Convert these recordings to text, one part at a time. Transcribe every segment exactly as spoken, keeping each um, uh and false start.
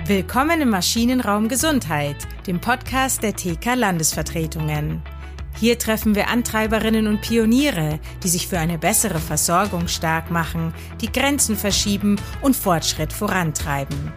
Willkommen im Maschinenraum Gesundheit, dem Podcast der T K Landesvertretungen. Hier treffen wir Antreiberinnen und Pioniere, die sich für eine bessere Versorgung stark machen, die Grenzen verschieben und Fortschritt vorantreiben.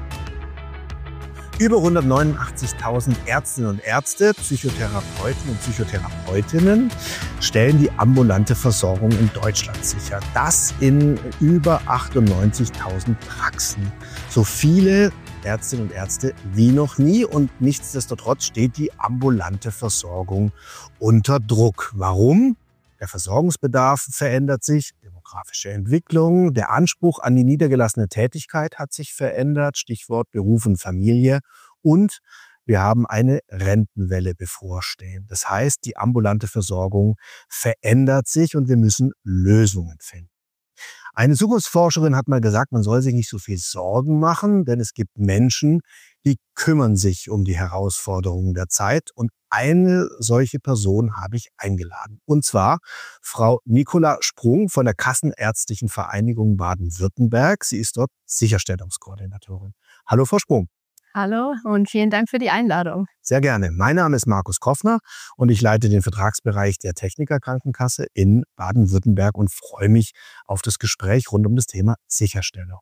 Über hundertneunundachtzigtausend Ärztinnen und Ärzte, Psychotherapeuten und Psychotherapeutinnen stellen die ambulante Versorgung in Deutschland sicher. Das in über achtundneunzigtausend Praxen. So viele Ärztinnen und Ärzte wie noch nie, und nichtsdestotrotz steht die ambulante Versorgung unter Druck. Warum? Der Versorgungsbedarf verändert sich, demografische Entwicklung, der Anspruch an die niedergelassene Tätigkeit hat sich verändert, Stichwort Beruf und Familie, und wir haben eine Rentenwelle bevorstehen. Das heißt, die ambulante Versorgung verändert sich und wir müssen Lösungen finden. Eine Zukunftsforscherin hat mal gesagt, man soll sich nicht so viel Sorgen machen, denn es gibt Menschen, die kümmern sich um die Herausforderungen der Zeit. Und eine solche Person habe ich eingeladen. Und zwar Frau Nicola Sprung von der Kassenärztlichen Vereinigung Baden-Württemberg. Sie ist dort Sicherstellungskoordinatorin. Hallo, Frau Sprung. Hallo und vielen Dank für die Einladung. Sehr gerne. Mein Name ist Markus Koffner und ich leite den Vertragsbereich der Technikerkrankenkasse in Baden-Württemberg und freue mich auf das Gespräch rund um das Thema Sicherstellung.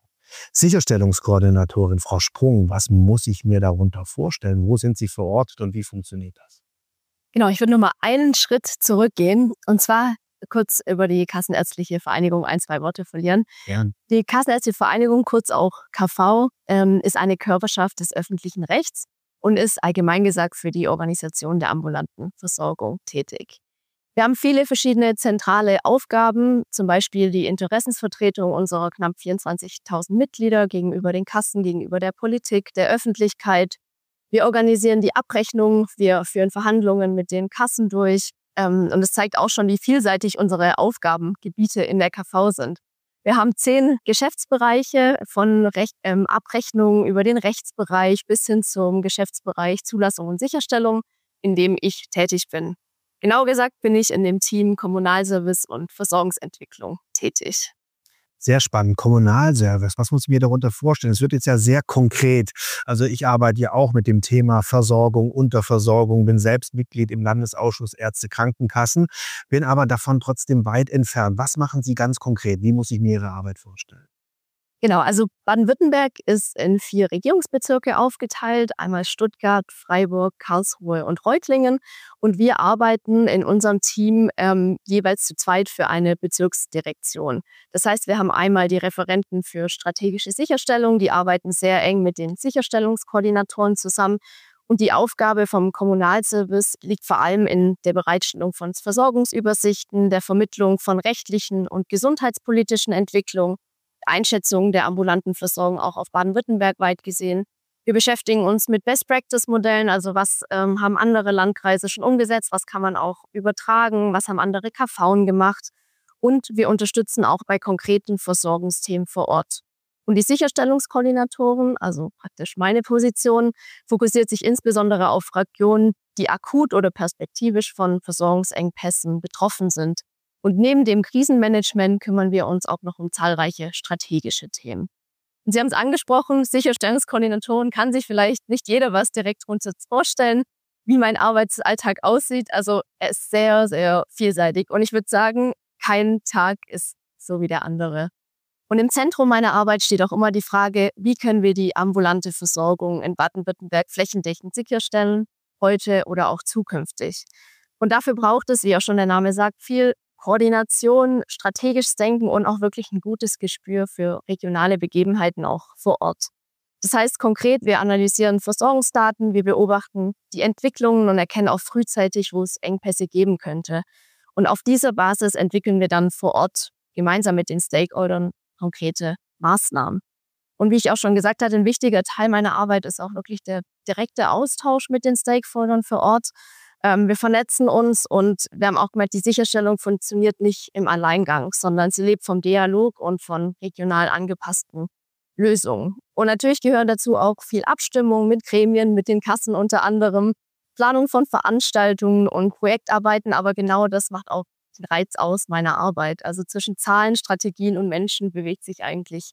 Sicherstellungskoordinatorin Frau Sprung, was muss ich mir darunter vorstellen? Wo sind Sie verortet und wie funktioniert das? Genau, ich würde nur mal einen Schritt zurückgehen und zwar kurz über die Kassenärztliche Vereinigung ein, zwei Worte verlieren. Gern. Die Kassenärztliche Vereinigung, kurz auch K V, ähm, ist eine Körperschaft des öffentlichen Rechts und ist allgemein gesagt für die Organisation der ambulanten Versorgung tätig. Wir haben viele verschiedene zentrale Aufgaben, zum Beispiel die Interessensvertretung unserer knapp vierundzwanzigtausend Mitglieder gegenüber den Kassen, gegenüber der Politik, der Öffentlichkeit. Wir organisieren die Abrechnung, wir führen Verhandlungen mit den Kassen durch. Und es zeigt auch schon, wie vielseitig unsere Aufgabengebiete in der K V sind. Wir haben zehn Geschäftsbereiche von Recht, ähm, Abrechnungen über den Rechtsbereich bis hin zum Geschäftsbereich Zulassung und Sicherstellung, in dem ich tätig bin. Genau gesagt bin ich in dem Team Kommunalservice und Versorgungsentwicklung tätig. Sehr spannend. Kommunalservice, was muss ich mir darunter vorstellen? Es wird jetzt ja sehr konkret. Also ich arbeite ja auch mit dem Thema Versorgung, Unterversorgung, bin selbst Mitglied im Landesausschuss Ärzte Krankenkassen, bin aber davon trotzdem weit entfernt. Was machen Sie ganz konkret? Wie muss ich mir Ihre Arbeit vorstellen? Genau, also Baden-Württemberg ist in vier Regierungsbezirke aufgeteilt, einmal Stuttgart, Freiburg, Karlsruhe und Reutlingen. Und wir arbeiten in unserem Team ähm, jeweils zu zweit für eine Bezirksdirektion. Das heißt, wir haben einmal die Referenten für strategische Sicherstellung, die arbeiten sehr eng mit den Sicherstellungskoordinatoren zusammen. Und die Aufgabe vom Kommunalservice liegt vor allem in der Bereitstellung von Versorgungsübersichten, der Vermittlung von rechtlichen und gesundheitspolitischen Entwicklungen, Einschätzung der ambulanten Versorgung auch auf Baden-Württemberg weit gesehen. Wir beschäftigen uns mit Best-Practice-Modellen, also was ähm, haben andere Landkreise schon umgesetzt, was kann man auch übertragen, was haben andere K V'n gemacht. Und wir unterstützen auch bei konkreten Versorgungsthemen vor Ort. Und die Sicherstellungskoordinatoren, also praktisch meine Position, fokussiert sich insbesondere auf Regionen, die akut oder perspektivisch von Versorgungsengpässen betroffen sind. Und neben dem Krisenmanagement kümmern wir uns auch noch um zahlreiche strategische Themen. Und Sie haben es angesprochen, Sicherstellungskoordinatoren, kann sich vielleicht nicht jeder was direkt runter vorstellen, wie mein Arbeitsalltag aussieht. Also er ist sehr, sehr vielseitig. Und ich würde sagen, kein Tag ist so wie der andere. Und im Zentrum meiner Arbeit steht auch immer die Frage, wie können wir die ambulante Versorgung in Baden-Württemberg flächendeckend sicherstellen, heute oder auch zukünftig. Und dafür braucht es, wie auch schon der Name sagt, viel Koordination, strategisches Denken und auch wirklich ein gutes Gespür für regionale Begebenheiten auch vor Ort. Das heißt konkret, wir analysieren Versorgungsdaten, wir beobachten die Entwicklungen und erkennen auch frühzeitig, wo es Engpässe geben könnte. Und auf dieser Basis entwickeln wir dann vor Ort gemeinsam mit den Stakeholdern konkrete Maßnahmen. Und wie ich auch schon gesagt hatte, ein wichtiger Teil meiner Arbeit ist auch wirklich der direkte Austausch mit den Stakeholdern vor Ort. Wir vernetzen uns und wir haben auch gemerkt, die Sicherstellung funktioniert nicht im Alleingang, sondern sie lebt vom Dialog und von regional angepassten Lösungen. Und natürlich gehören dazu auch viel Abstimmung mit Gremien, mit den Kassen unter anderem, Planung von Veranstaltungen und Projektarbeiten, aber genau das macht auch den Reiz aus meiner Arbeit. Also zwischen Zahlen, Strategien und Menschen bewegt sich eigentlich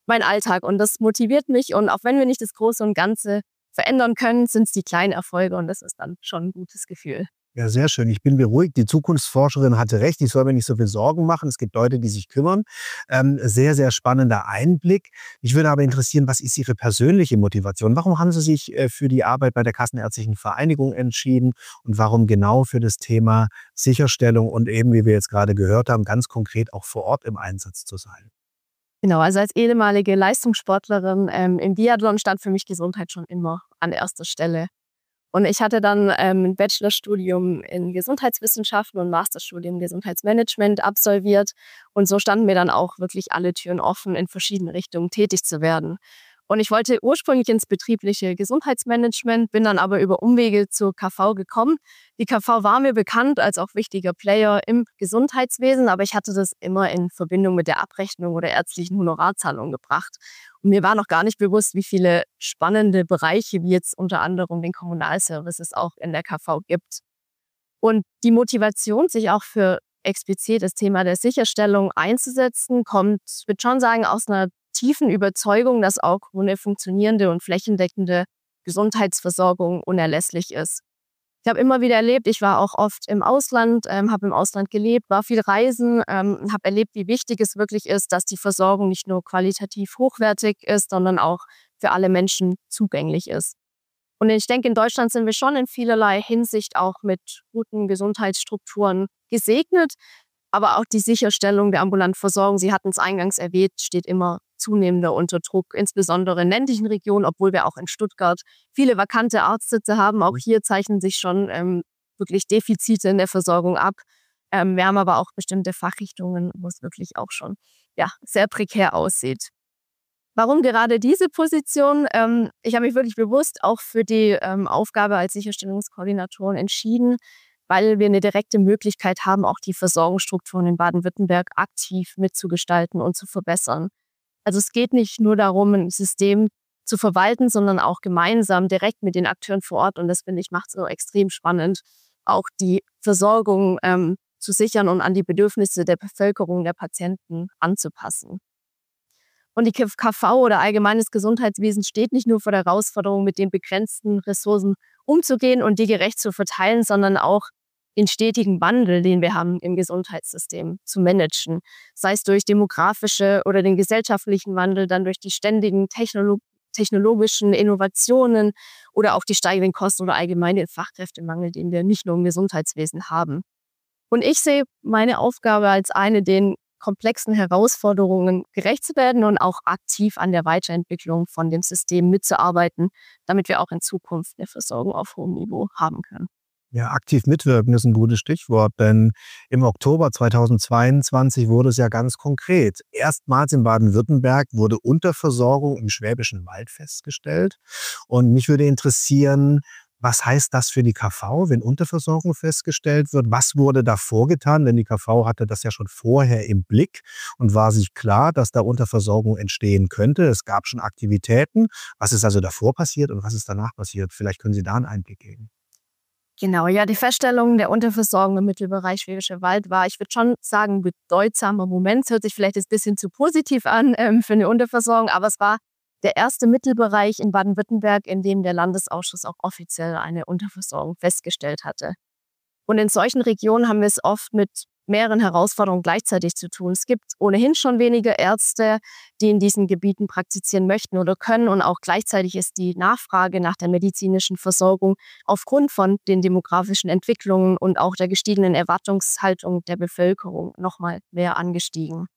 mein Alltag und das motiviert mich. Und auch wenn wir nicht das Große und Ganze verändern können, sind es die kleinen Erfolge und das ist dann schon ein gutes Gefühl. Ja, sehr schön. Ich bin beruhigt. Die Zukunftsforscherin hatte recht. Ich soll mir nicht so viel Sorgen machen. Es gibt Leute, die sich kümmern. Ähm, sehr, sehr spannender Einblick. Mich würde aber interessieren, was ist Ihre persönliche Motivation? Warum haben Sie sich äh, für die Arbeit bei der Kassenärztlichen Vereinigung entschieden und warum genau für das Thema Sicherstellung und eben, wie wir jetzt gerade gehört haben, ganz konkret auch vor Ort im Einsatz zu sein? Genau, also als ehemalige Leistungssportlerin ähm, im Biathlon stand für mich Gesundheit schon immer an erster Stelle. Und ich hatte dann ähm, ein Bachelorstudium in Gesundheitswissenschaften und Masterstudium Gesundheitsmanagement absolviert. Und so standen mir dann auch wirklich alle Türen offen, in verschiedene Richtungen tätig zu werden. Und ich wollte ursprünglich ins betriebliche Gesundheitsmanagement, bin dann aber über Umwege zur K V gekommen. Die K V war mir bekannt als auch wichtiger Player im Gesundheitswesen, aber ich hatte das immer in Verbindung mit der Abrechnung oder ärztlichen Honorarzahlung gebracht. Und mir war noch gar nicht bewusst, wie viele spannende Bereiche, wie jetzt unter anderem den Kommunalservice, es auch in der K V gibt. Und die Motivation, sich auch für explizit das Thema der Sicherstellung einzusetzen, kommt, ich würde schon sagen, aus einer tiefen Überzeugung, dass auch eine funktionierende und flächendeckende Gesundheitsversorgung unerlässlich ist. Ich habe immer wieder erlebt, ich war auch oft im Ausland, ähm, habe im Ausland gelebt, war viel reisen, ähm, habe erlebt, wie wichtig es wirklich ist, dass die Versorgung nicht nur qualitativ hochwertig ist, sondern auch für alle Menschen zugänglich ist. Und ich denke, in Deutschland sind wir schon in vielerlei Hinsicht auch mit guten Gesundheitsstrukturen gesegnet. Aber auch die Sicherstellung der ambulanten Versorgung, Sie hatten es eingangs erwähnt, steht immer zunehmender unter Druck, insbesondere in ländlichen Regionen, obwohl wir auch in Stuttgart viele vakante Arztsitze haben. Auch hier zeichnen sich schon ähm, wirklich Defizite in der Versorgung ab. Ähm, wir haben aber auch bestimmte Fachrichtungen, wo es wirklich auch schon ja, sehr prekär aussieht. Warum gerade diese Position? Ähm, ich habe mich wirklich bewusst auch für die ähm, Aufgabe als Sicherstellungskoordinatorin entschieden, weil wir eine direkte Möglichkeit haben, auch die Versorgungsstrukturen in Baden-Württemberg aktiv mitzugestalten und zu verbessern. Also es geht nicht nur darum, ein System zu verwalten, sondern auch gemeinsam direkt mit den Akteuren vor Ort. Und das, finde ich, macht es so extrem spannend, auch die Versorgung ähm, zu sichern und an die Bedürfnisse der Bevölkerung, der Patienten anzupassen. Und die K V oder allgemeines Gesundheitswesen steht nicht nur vor der Herausforderung, mit den begrenzten Ressourcen umzugehen und die gerecht zu verteilen, sondern auch den stetigen Wandel, den wir haben im Gesundheitssystem, zu managen. Sei es durch demografische oder den gesellschaftlichen Wandel, dann durch die ständigen Technolo- technologischen Innovationen oder auch die steigenden Kosten oder allgemein den Fachkräftemangel, den wir nicht nur im Gesundheitswesen haben. Und ich sehe meine Aufgabe als eine, den komplexen Herausforderungen gerecht zu werden und auch aktiv an der Weiterentwicklung von dem System mitzuarbeiten, damit wir auch in Zukunft eine Versorgung auf hohem Niveau haben können. Ja, aktiv mitwirken ist ein gutes Stichwort, denn im Oktober zweitausendzweiundzwanzig wurde es ja ganz konkret. Erstmals in Baden-Württemberg wurde Unterversorgung im Schwäbischen Wald festgestellt. Und mich würde interessieren, was heißt das für die K V, wenn Unterversorgung festgestellt wird? Was wurde da vorgetan? Denn die K V hatte das ja schon vorher im Blick und war sich klar, dass da Unterversorgung entstehen könnte. Es gab schon Aktivitäten. Was ist also davor passiert und was ist danach passiert? Vielleicht können Sie da einen Einblick geben. Genau, ja, die Feststellung der Unterversorgung im Mittelbereich Schwäbischer Wald war, ich würde schon sagen, bedeutsamer Moment. Es hört sich vielleicht ein bisschen zu positiv an ähm, für eine Unterversorgung, aber es war der erste Mittelbereich in Baden-Württemberg, in dem der Landesausschuss auch offiziell eine Unterversorgung festgestellt hatte. Und in solchen Regionen haben wir es oft mit mehreren Herausforderungen gleichzeitig zu tun. Es gibt ohnehin schon weniger Ärzte, die in diesen Gebieten praktizieren möchten oder können. Und auch gleichzeitig ist die Nachfrage nach der medizinischen Versorgung aufgrund von den demografischen Entwicklungen und auch der gestiegenen Erwartungshaltung der Bevölkerung nochmal mehr angestiegen.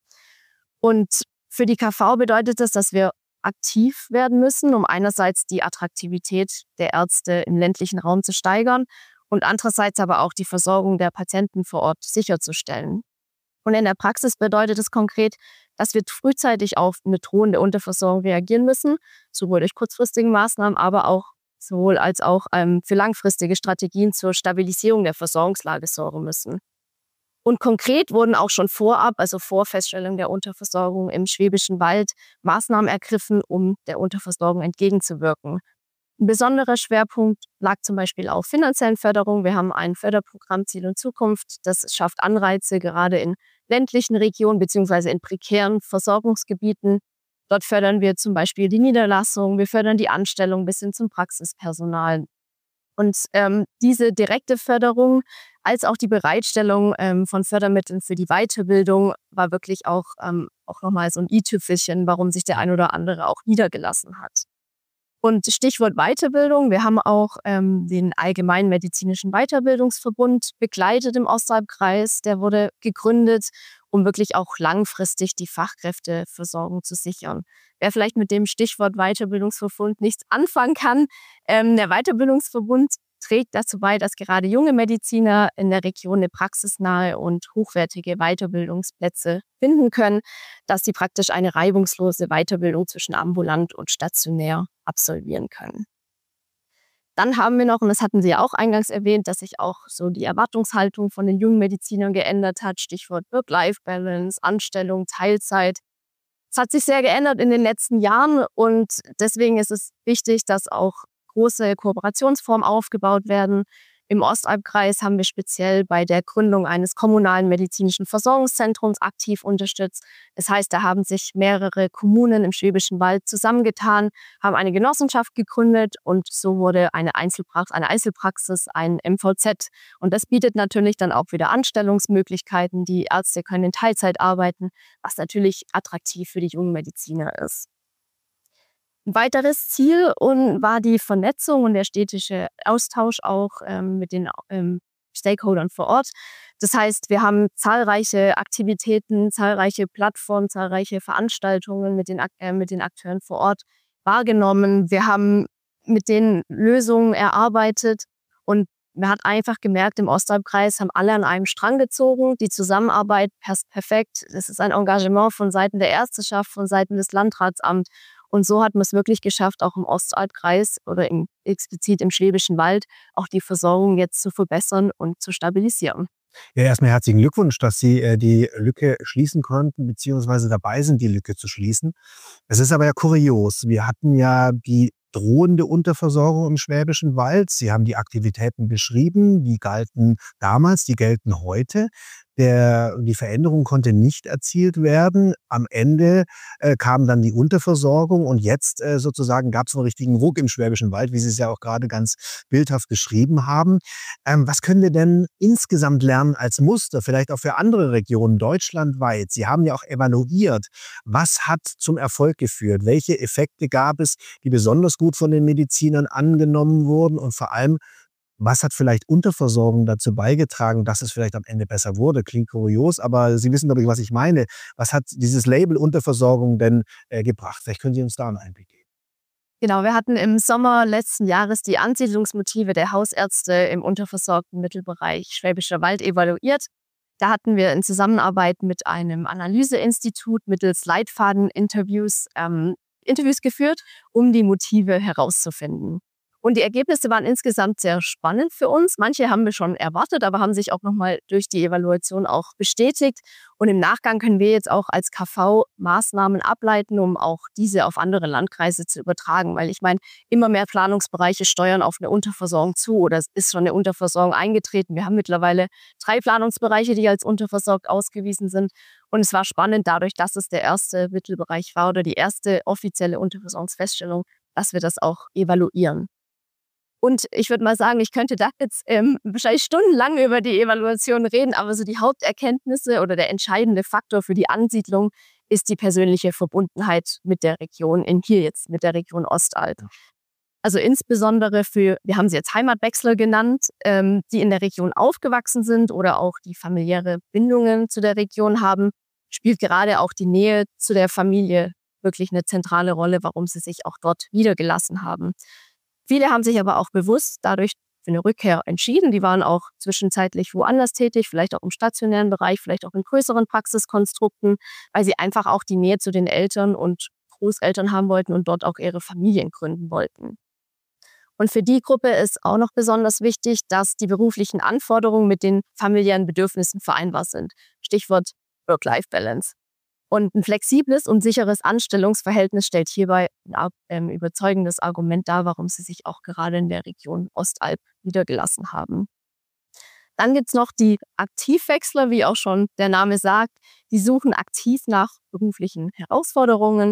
Und für die K V bedeutet das, dass wir aktiv werden müssen, um einerseits die Attraktivität der Ärzte im ländlichen Raum zu steigern und andererseits aber auch die Versorgung der Patienten vor Ort sicherzustellen. Und in der Praxis bedeutet es konkret, dass wir frühzeitig auf eine drohende Unterversorgung reagieren müssen, sowohl durch kurzfristige Maßnahmen, aber auch sowohl als auch ähm, für langfristige Strategien zur Stabilisierung der Versorgungslage sorgen müssen. Und konkret wurden auch schon vorab, also vor Feststellung der Unterversorgung im Schwäbischen Wald, Maßnahmen ergriffen, um der Unterversorgung entgegenzuwirken. Ein besonderer Schwerpunkt lag zum Beispiel auf finanziellen Förderung. Wir haben ein Förderprogramm Ziel und Zukunft, das schafft Anreize, gerade in ländlichen Regionen bzw. in prekären Versorgungsgebieten Dort fördern wir zum Beispiel die Niederlassung, wir fördern die Anstellung bis hin zum Praxispersonal. Und ähm, diese direkte Förderung als auch die Bereitstellung ähm, von Fördermitteln für die Weiterbildung war wirklich auch, ähm, auch nochmal so ein i-Tüpfelchen, warum sich der ein oder andere auch niedergelassen hat. Und Stichwort Weiterbildung, wir haben auch ähm, den Allgemeinen Medizinischen Weiterbildungsverbund begleitet im Ostalbkreis. Der wurde gegründet, um wirklich auch langfristig die Fachkräfteversorgung zu sichern. Wer vielleicht mit dem Stichwort Weiterbildungsverbund nichts anfangen kann, ähm, der Weiterbildungsverbund trägt dazu bei, dass gerade junge Mediziner in der Region eine praxisnahe und hochwertige Weiterbildungsplätze finden können, dass sie praktisch eine reibungslose Weiterbildung zwischen ambulant und stationär absolvieren können. Dann haben wir noch, und das hatten Sie ja auch eingangs erwähnt, dass sich auch so die Erwartungshaltung von den jungen Medizinern geändert hat. Stichwort Work-Life-Balance, Anstellung, Teilzeit. Es hat sich sehr geändert in den letzten Jahren und deswegen ist es wichtig, dass auch große Kooperationsformen aufgebaut werden. Im Ostalbkreis haben wir speziell bei der Gründung eines kommunalen medizinischen Versorgungszentrums aktiv unterstützt. Das heißt, da haben sich mehrere Kommunen im Schwäbischen Wald zusammengetan, haben eine Genossenschaft gegründet und so wurde eine Einzelpraxis, eine Einzelpraxis, ein M V Z. Und das bietet natürlich dann auch wieder Anstellungsmöglichkeiten. Die Ärzte können in Teilzeit arbeiten, was natürlich attraktiv für die jungen Mediziner ist. Ein weiteres Ziel und war die Vernetzung und der stetige Austausch auch ähm, mit den ähm, Stakeholdern vor Ort. Das heißt, wir haben zahlreiche Aktivitäten, zahlreiche Plattformen, zahlreiche Veranstaltungen mit den, äh, mit den Akteuren vor Ort wahrgenommen. Wir haben mit denen Lösungen erarbeitet und man hat einfach gemerkt, im Ostalbkreis haben alle an einem Strang gezogen. Die Zusammenarbeit passt perfekt. Das ist ein Engagement von Seiten der Ärzteschaft, von Seiten des Landratsamts. Und so hat man es wirklich geschafft, auch im Ostalbkreis oder im, explizit im Schwäbischen Wald auch die Versorgung jetzt zu verbessern und zu stabilisieren. Ja, erstmal herzlichen Glückwunsch, dass Sie äh, die Lücke schließen konnten, beziehungsweise dabei sind, die Lücke zu schließen. Es ist aber ja kurios. Wir hatten ja die drohende Unterversorgung im Schwäbischen Wald. Sie haben die Aktivitäten beschrieben, die galten damals, die gelten heute. Der, die Veränderung konnte nicht erzielt werden. Am Ende äh, kam dann die Unterversorgung und jetzt äh, sozusagen gab es einen richtigen Ruck im Schwäbischen Wald, wie Sie es ja auch gerade ganz bildhaft beschrieben haben. Ähm, was können wir denn insgesamt lernen als Muster, vielleicht auch für andere Regionen deutschlandweit? Sie haben ja auch evaluiert. Was hat zum Erfolg geführt? Welche Effekte gab es, die besonders gut von den Medizinern angenommen wurden? Und vor allem, was hat vielleicht Unterversorgung dazu beigetragen, dass es vielleicht am Ende besser wurde? Klingt kurios, aber Sie wissen, glaube ich, was ich meine. Was hat dieses Label Unterversorgung denn äh, gebracht? Vielleicht können Sie uns da einen Einblick geben. Genau, wir hatten im Sommer letzten Jahres die Ansiedlungsmotive der Hausärzte im unterversorgten Mittelbereich Schwäbischer Wald evaluiert. Da hatten wir in Zusammenarbeit mit einem Analyseinstitut mittels Leitfaden-Interviews ähm, Interviews geführt, um die Motive herauszufinden. Und die Ergebnisse waren insgesamt sehr spannend für uns. Manche haben wir schon erwartet, aber haben sich auch nochmal durch die Evaluation auch bestätigt. Und im Nachgang können wir jetzt auch als K V Maßnahmen ableiten, um auch diese auf andere Landkreise zu übertragen. Weil ich meine, immer mehr Planungsbereiche steuern auf eine Unterversorgung zu oder es ist schon eine Unterversorgung eingetreten. Wir haben mittlerweile drei Planungsbereiche, die als unterversorgt ausgewiesen sind. Und es war spannend dadurch, dass es der erste Mittelbereich war oder die erste offizielle Unterversorgungsfeststellung, dass wir das auch evaluieren. Und ich würde mal sagen, ich könnte da jetzt ähm, wahrscheinlich stundenlang über die Evaluation reden, aber so die Haupterkenntnisse oder der entscheidende Faktor für die Ansiedlung ist die persönliche Verbundenheit mit der Region, in hier jetzt mit der Region Ostalb. Also insbesondere für, wir haben sie jetzt Heimatwechsler genannt, ähm, die in der Region aufgewachsen sind oder auch die familiäre Bindungen zu der Region haben, spielt gerade auch die Nähe zu der Familie wirklich eine zentrale Rolle, warum sie sich auch dort niedergelassen haben. Viele haben sich aber auch bewusst dadurch für eine Rückkehr entschieden. Die waren auch zwischenzeitlich woanders tätig, vielleicht auch im stationären Bereich, vielleicht auch in größeren Praxiskonstrukten, weil sie einfach auch die Nähe zu den Eltern und Großeltern haben wollten und dort auch ihre Familien gründen wollten. Und für die Gruppe ist auch noch besonders wichtig, dass die beruflichen Anforderungen mit den familiären Bedürfnissen vereinbar sind. Stichwort Work-Life-Balance. Und ein flexibles und sicheres Anstellungsverhältnis stellt hierbei ein ähm, überzeugendes Argument dar, warum sie sich auch gerade in der Region Ostalb niedergelassen haben. Dann gibt es noch die Aktivwechsler, wie auch schon der Name sagt. Die suchen aktiv nach beruflichen Herausforderungen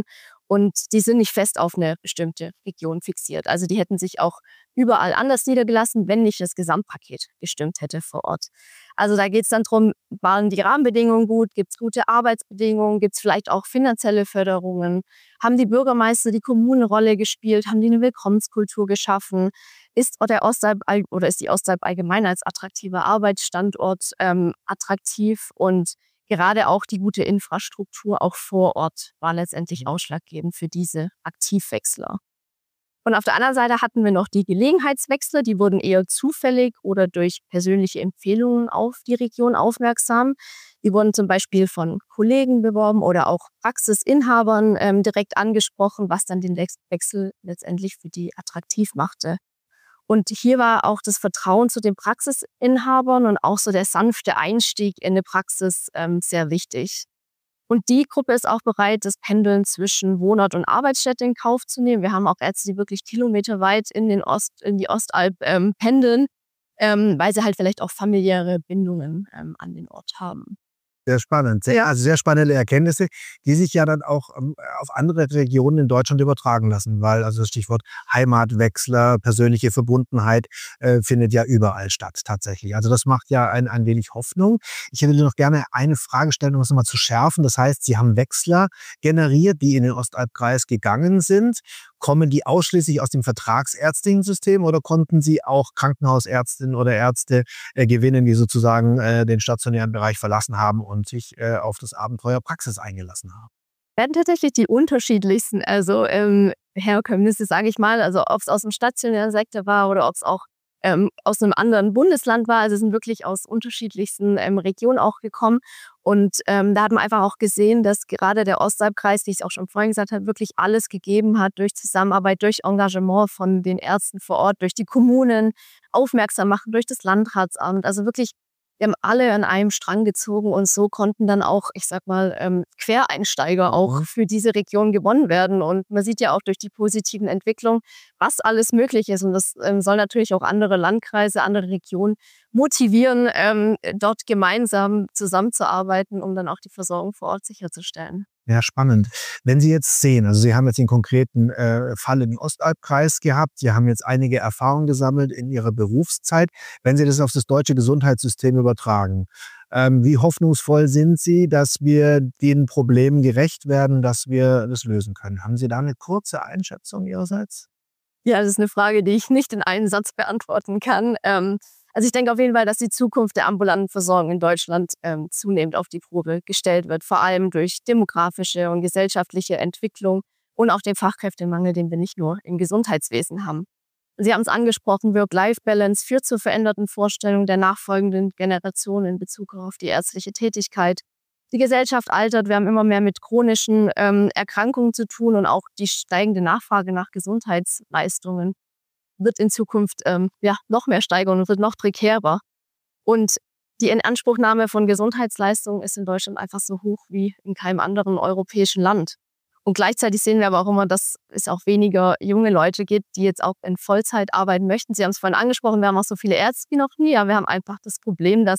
Und die sind nicht fest auf eine bestimmte Region fixiert. Also die hätten sich auch überall anders niedergelassen, wenn nicht das Gesamtpaket gestimmt hätte vor Ort. Also da geht es dann darum, waren die Rahmenbedingungen gut, gibt es gute Arbeitsbedingungen, gibt es vielleicht auch finanzielle Förderungen, haben die Bürgermeister die Kommunenrolle gespielt, haben die eine Willkommenskultur geschaffen, ist der Ostalb oder ist die Ostalb allgemein als attraktiver Arbeitsstandort ähm, attraktiv, und gerade auch die gute Infrastruktur auch vor Ort war letztendlich ausschlaggebend für diese Aktivwechsler. Und auf der anderen Seite hatten wir noch die Gelegenheitswechsler, die wurden eher zufällig oder durch persönliche Empfehlungen auf die Region aufmerksam. Die wurden zum Beispiel von Kollegen beworben oder auch Praxisinhabern ähm, direkt angesprochen, was dann den Wechsel letztendlich für die attraktiv machte. Und hier war auch das Vertrauen zu den Praxisinhabern und auch so der sanfte Einstieg in eine Praxis ähm, sehr wichtig. Und die Gruppe ist auch bereit, das Pendeln zwischen Wohnort und Arbeitsstätte in Kauf zu nehmen. Wir haben auch Ärzte, die wirklich kilometerweit in, den Ost, in die Ostalb ähm, pendeln, ähm, weil sie halt vielleicht auch familiäre Bindungen ähm, an den Ort haben. Sehr spannend. Sehr, also sehr spannende Erkenntnisse, die sich ja dann auch ähm, auf andere Regionen in Deutschland übertragen lassen, weil also das Stichwort Heimatwechsler, persönliche Verbundenheit äh, findet ja überall statt tatsächlich. Also das macht ja ein, ein wenig Hoffnung. Ich würde noch gerne eine Frage stellen, um es nochmal zu schärfen. Das heißt, Sie haben Wechsler generiert, die in den Ostalbkreis gegangen sind. Kommen die ausschließlich aus dem vertragsärztlichen System oder konnten Sie auch Krankenhausärztinnen oder Ärzte äh, gewinnen, die sozusagen äh, den stationären Bereich verlassen haben und sich äh, auf das Abenteuer Praxis eingelassen haben? Werden tatsächlich die unterschiedlichsten, also ähm, Herkömmnisse, sage ich mal, also ob es aus dem stationären Sektor war oder ob es auch ähm, aus einem anderen Bundesland war. Also sind wirklich aus unterschiedlichsten ähm, Regionen auch gekommen. Und ähm, da hat man einfach auch gesehen, dass gerade der Ostalbkreis, wie ich es auch schon vorhin gesagt habe, wirklich alles gegeben hat durch Zusammenarbeit, durch Engagement von den Ärzten vor Ort, durch die Kommunen, aufmerksam machen, durch das Landratsamt. Also wirklich, wir haben alle an einem Strang gezogen und so konnten dann auch, ich sag mal, ähm, Quereinsteiger auch für diese Region gewonnen werden. Und man sieht ja auch durch die positiven Entwicklungen, was alles möglich ist. Und das ähm, soll natürlich auch andere Landkreise, andere Regionen motivieren, ähm, dort gemeinsam zusammenzuarbeiten, um dann auch die Versorgung vor Ort sicherzustellen. Ja, spannend. Wenn Sie jetzt sehen, also Sie haben jetzt den konkreten äh, Fall im Ostalbkreis gehabt, Sie haben jetzt einige Erfahrungen gesammelt in Ihrer Berufszeit. Wenn Sie das auf das deutsche Gesundheitssystem übertragen, ähm, wie hoffnungsvoll sind Sie, dass wir den Problemen gerecht werden, dass wir das lösen können? Haben Sie da eine kurze Einschätzung Ihrerseits? Ja, das ist eine Frage, die ich nicht in einen Satz beantworten kann. Ähm, Also ich denke auf jeden Fall, dass die Zukunft der ambulanten Versorgung in Deutschland ähm, zunehmend auf die Probe gestellt wird, vor allem durch demografische und gesellschaftliche Entwicklung und auch den Fachkräftemangel, den wir nicht nur im Gesundheitswesen haben. Sie haben es angesprochen, Work-Life-Balance führt zur veränderten Vorstellung der nachfolgenden Generation in Bezug auf die ärztliche Tätigkeit. Die Gesellschaft altert, wir haben immer mehr mit chronischen ähm, Erkrankungen zu tun und auch die steigende Nachfrage nach Gesundheitsleistungen wird in Zukunft ähm, ja, noch mehr steigern und wird noch prekärer. Und die Inanspruchnahme von Gesundheitsleistungen ist in Deutschland einfach so hoch wie in keinem anderen europäischen Land. Und gleichzeitig sehen wir aber auch immer, dass es auch weniger junge Leute gibt, die jetzt auch in Vollzeit arbeiten möchten. Sie haben es vorhin angesprochen, wir haben auch so viele Ärzte wie noch nie, aber wir haben einfach das Problem, dass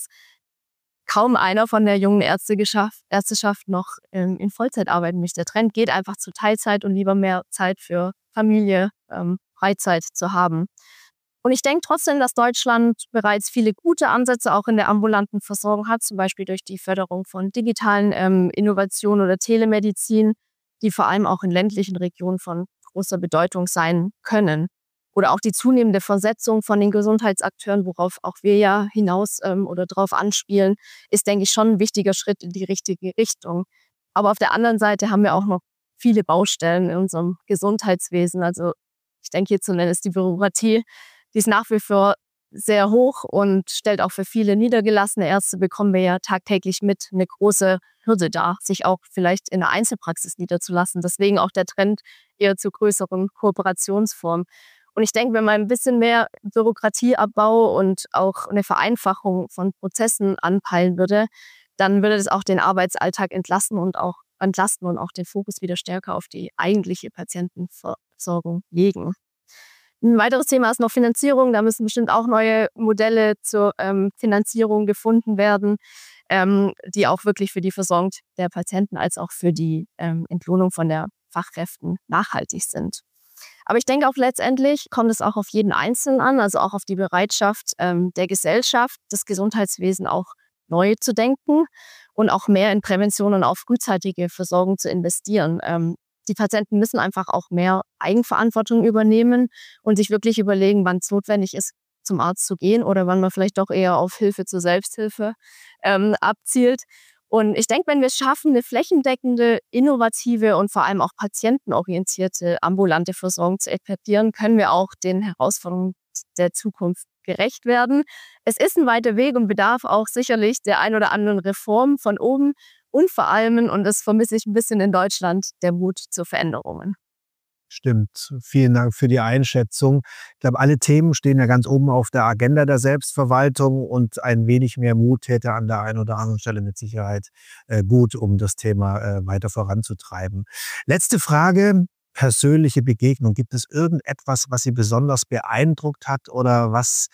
kaum einer von der jungen Ärzteschaft noch ähm, in Vollzeit arbeiten möchte. Der Trend geht einfach zu Teilzeit und lieber mehr Zeit für Familie, ähm, Freizeit zu haben. Und ich denke trotzdem, dass Deutschland bereits viele gute Ansätze auch in der ambulanten Versorgung hat, zum Beispiel durch die Förderung von digitalen ähm, Innovationen oder Telemedizin, die vor allem auch in ländlichen Regionen von großer Bedeutung sein können. Oder auch die zunehmende Versetzung von den Gesundheitsakteuren, worauf auch wir ja hinaus ähm, oder darauf anspielen, ist, denke ich, schon ein wichtiger Schritt in die richtige Richtung. Aber auf der anderen Seite haben wir auch noch viele Baustellen in unserem Gesundheitswesen. Also ich denke, hier zu nennen ist die Bürokratie, die ist nach wie vor sehr hoch und stellt auch für viele niedergelassene Ärzte, bekommen wir ja tagtäglich mit, eine große Hürde dar, sich auch vielleicht in einer Einzelpraxis niederzulassen. Deswegen auch der Trend eher zu größeren Kooperationsformen. Und ich denke, wenn man ein bisschen mehr Bürokratieabbau und auch eine Vereinfachung von Prozessen anpeilen würde, dann würde das auch den Arbeitsalltag entlasten und auch entlasten und auch den Fokus wieder stärker auf die eigentliche Patientenversorgung legen. Ein weiteres Thema ist noch Finanzierung. Da müssen bestimmt auch neue Modelle zur ähm, Finanzierung gefunden werden. ähm, die auch wirklich für die Versorgung der Patienten als auch für die ähm, Entlohnung von der Fachkräften nachhaltig sind. Aber ich denke auch letztendlich kommt es auch auf jeden Einzelnen an, also auch auf die Bereitschaft ähm, der Gesellschaft, das Gesundheitswesen auch neu zu denken und auch mehr in Prävention und auf frühzeitige Versorgung zu investieren. Ähm, die Patienten müssen einfach auch mehr Eigenverantwortung übernehmen und sich wirklich überlegen, wann es notwendig ist, zum Arzt zu gehen oder wann man vielleicht doch eher auf Hilfe zur Selbsthilfe ähm, abzielt. Und ich denke, wenn wir es schaffen, eine flächendeckende, innovative und vor allem auch patientenorientierte ambulante Versorgung zu etablieren, können wir auch den Herausforderungen der Zukunft gerecht werden. Es ist ein weiter Weg und bedarf auch sicherlich der ein oder anderen Reform von oben und vor allem, und das vermisse ich ein bisschen in Deutschland, der Mut zu Veränderungen. Stimmt. Vielen Dank für die Einschätzung. Ich glaube, alle Themen stehen ja ganz oben auf der Agenda der Selbstverwaltung und ein wenig mehr Mut täte an der einen oder anderen Stelle mit Sicherheit äh, gut, um das Thema äh, weiter voranzutreiben. Letzte Frage. Persönliche Begegnung. Gibt es irgendetwas, was Sie besonders beeindruckt hat oder was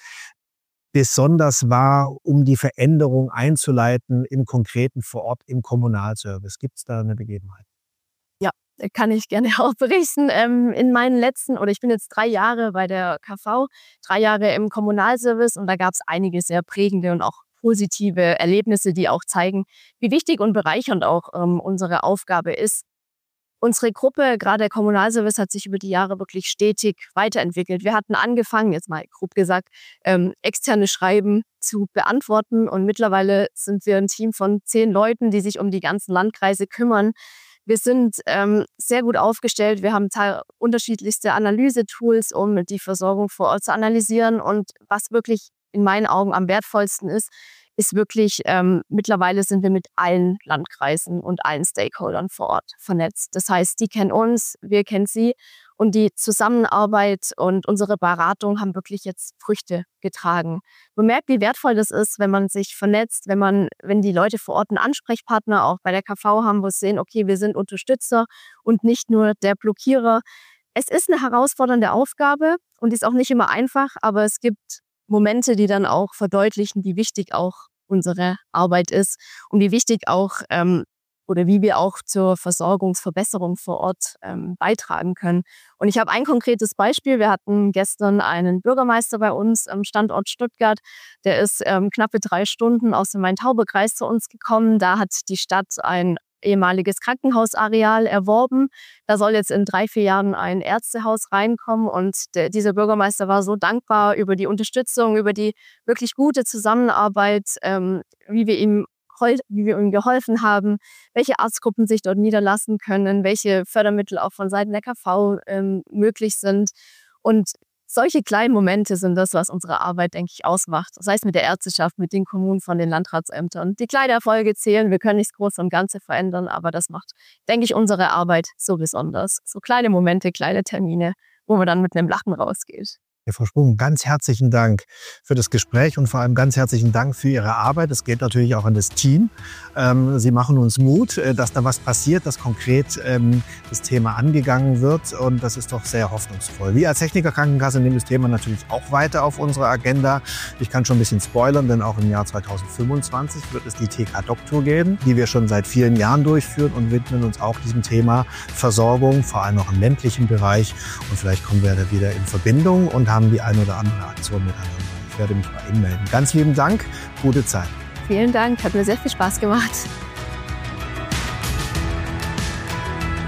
besonders war, um die Veränderung einzuleiten im Konkreten vor Ort im Kommunalservice? Gibt es da eine Begebenheit? Ja, kann ich gerne auch berichten. Ähm, in meinen letzten, oder ich bin jetzt drei Jahre bei der K V, drei Jahre im Kommunalservice und da gab es einige sehr prägende und auch positive Erlebnisse, die auch zeigen, wie wichtig und bereichernd auch ähm, unsere Aufgabe ist. Unsere Gruppe, gerade der Kommunalservice, hat sich über die Jahre wirklich stetig weiterentwickelt. Wir hatten angefangen, jetzt mal grob gesagt, ähm, externe Schreiben zu beantworten und mittlerweile sind wir ein Team von zehn Leuten, die sich um die ganzen Landkreise kümmern. Wir sind ähm, sehr gut aufgestellt. Wir haben unterschiedlichste Analysetools, um die Versorgung vor Ort zu analysieren. Und was wirklich in meinen Augen am wertvollsten ist, ist wirklich, ähm, mittlerweile sind wir mit allen Landkreisen und allen Stakeholdern vor Ort vernetzt. Das heißt, die kennen uns, wir kennen sie und die Zusammenarbeit und unsere Beratung haben wirklich jetzt Früchte getragen. Man merkt, wie wertvoll das ist, wenn man sich vernetzt, wenn man, wenn die Leute vor Ort einen Ansprechpartner auch bei der K V haben, wo sie sehen, okay, wir sind Unterstützer und nicht nur der Blockierer. Es ist eine herausfordernde Aufgabe und die ist auch nicht immer einfach, aber es gibt Momente, die dann auch verdeutlichen, wie wichtig auch unsere Arbeit ist und wie wichtig auch ähm, oder wie wir auch zur Versorgungsverbesserung vor Ort ähm, beitragen können. Und ich habe ein konkretes Beispiel. Wir hatten gestern einen Bürgermeister bei uns am Standort Stuttgart. Der ist ähm, knappe drei Stunden aus dem Main-Taunus-Kreis zu uns gekommen. Da hat die Stadt ein ehemaliges Krankenhausareal erworben. Da soll jetzt in drei, vier Jahren ein Ärztehaus reinkommen und der, dieser Bürgermeister war so dankbar über die Unterstützung, über die wirklich gute Zusammenarbeit, ähm, wie wir ihm wie wir ihm geholfen haben, welche Arztgruppen sich dort niederlassen können, welche Fördermittel auch von Seiten der K V ähm, möglich sind. Und solche kleinen Momente sind das, was unsere Arbeit, denke ich, ausmacht. Sei es mit der Ärzteschaft, mit den Kommunen, von den Landratsämtern. Die kleinen Erfolge zählen, wir können nicht das Große und Ganze verändern, aber das macht, denke ich, unsere Arbeit so besonders. So kleine Momente, kleine Termine, wo man dann mit einem Lachen rausgeht. Herr Frau Sprung, ganz herzlichen Dank für das Gespräch und vor allem ganz herzlichen Dank für Ihre Arbeit. Es geht natürlich auch an das Team. Ähm, Sie machen uns Mut, dass da was passiert, dass konkret ähm, das Thema angegangen wird und das ist doch sehr hoffnungsvoll. Wir als Techniker Krankenkasse nehmen das Thema natürlich auch weiter auf unsere Agenda. Ich kann schon ein bisschen spoilern, denn auch im Jahr zweitausendfünfundzwanzig wird es die T K-Doktor geben, die wir schon seit vielen Jahren durchführen und widmen uns auch diesem Thema Versorgung, vor allem auch im ländlichen Bereich. Und vielleicht kommen wir da wieder in Verbindung und haben die eine oder andere Aktion miteinander. Ich werde mich bei Ihnen melden. Ganz lieben Dank, gute Zeit. Vielen Dank, hat mir sehr viel Spaß gemacht.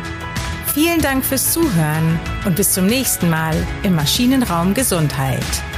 Vielen Dank fürs Zuhören und bis zum nächsten Mal im Maschinenraum Gesundheit.